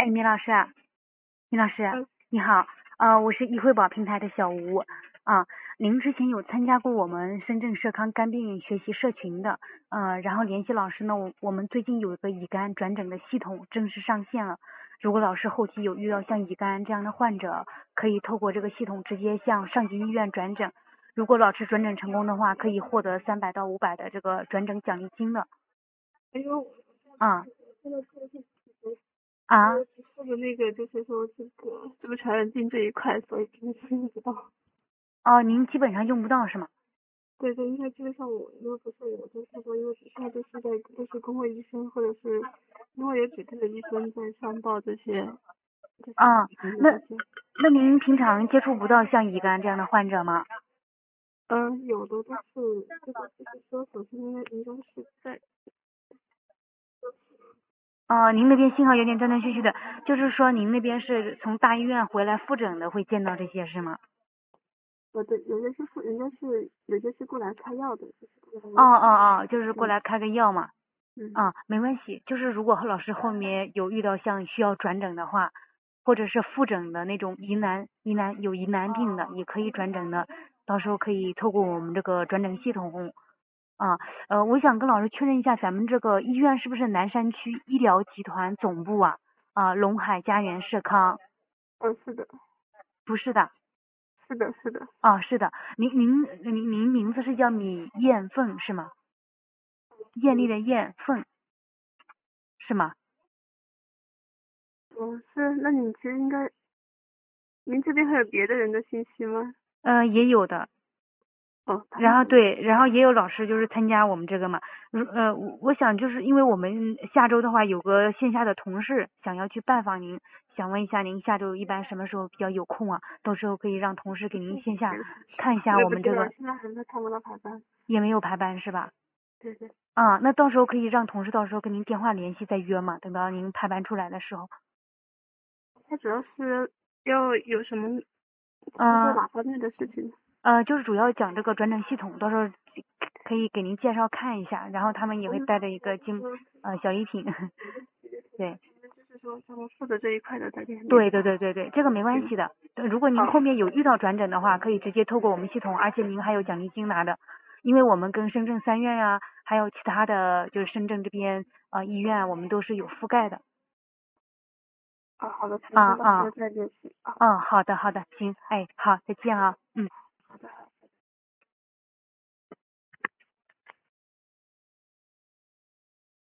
哎，米老师，米老师， 嗯， 你好，我是易惠宝平台的小吴啊。您之前有参加过我们深圳社康肝病学习社群的，然后联系老师呢，我们最近有一个乙肝转诊的系统正式上线了。如果老师后期有遇到像乙肝这样的患者，可以透过这个系统直接向上级医院转诊。如果老师转诊成功的话，可以获得300到500的这个转诊奖励金的。 因为我啊现在做的是啊。 做的那个，就是说这个传染病这一块，所以平时用不到。 哦，您基本上用不到是吗？ 对对，因为基本上因为不是我就是说，因为现在都是公会医生或者是因为有指定的医生在上报这些， 啊，那这些。 那您平常接触不到像乙肝这样的患者吗？ 有的都是就是说，首先应该是在您那边信号有点断断续续的，就是说您那边是从大医院回来复诊的，会见到这些是吗？ 对，有些是过来开药的，就是过就是过来开个药嘛。 嗯没关系，就是如果老师后面有遇到像需要转诊的话，或者是复诊的那种有疑难病的，也可以转诊的，到时候可以透过我们这个转诊系统。我想跟老师确认一下，咱们这个医院是不是南山区医疗集团总部啊？龙海家园社康。 是的不是的。 是的。 是的。您名字是叫米艳凤是吗？艳丽的艳，凤是吗？ 是，那你其实应该，您这边还有别的人的信息吗？ 也有的。然后对，然后也有老师就是参加我们这个嘛。我想就是因为我们下周的话有个线下的同事想要去拜访您，想问一下您下周一般什么时候比较有空啊？到时候可以让同事给您线下看一下我们这个。 现在还在看不到排班。 也没有排班是吧？ 对对。 那到时候可以让同事到时候跟您电话联系再约嘛，等到您排班出来的时候。 他主要是要有什么，做哪方面的事情？ 就是主要讲这个转诊系统，到时候可以给您介绍看一下，然后他们也会带着一个小礼品。对。 就是说他们负责这一块的， 对，这个没关系的。如果您后面有遇到转诊的话，可以直接透过我们系统，而且您还有奖励金拿的，因为我们跟深圳3院呀，还有其他的就是深圳这边医院，我们都是有覆盖的。 好的，到时候再联系。 好的，行，好，再见啊。